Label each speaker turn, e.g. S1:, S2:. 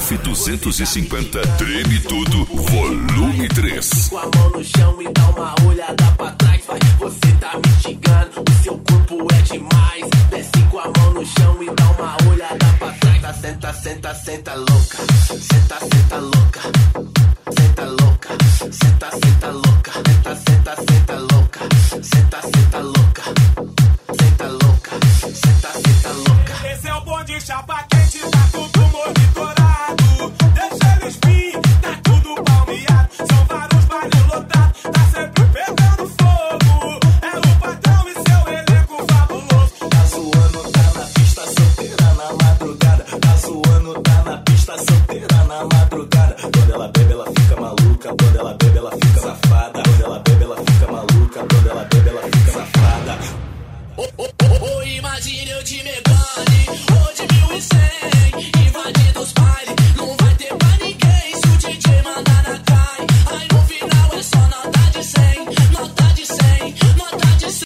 S1: F250 Treme Tudo, volume 3.
S2: Com a mão no chão e dá uma olhada pra trás. Vai, você tá me xingando, o seu corpo é demais. Desce com a mão no chão e dá uma olhada pra trás. Senta, senta, senta louca. Senta, senta louca. Senta louca. Senta, senta louca. Senta, senta, senta louca. Senta, senta louca. Senta louca. Senta, senta louca.
S3: Esse é o bonde chapa quente, tá tudo monitorado. Deixa eles vir, tá tudo palmeado. São vários bailes lotados, tá sempre pegando fogo. É o patrão e seu elenco fabuloso.
S2: Tá zoando, tá na pista solteira na madrugada. Tá zoando, tá na pista solteira na madrugada. Quando ela bebe, ela fica maluca. Quando ela bebe, ela fica safada. Quando ela bebe, ela fica maluca. Quando ela bebe, ela fica safada.
S4: Imagine eu de Megane.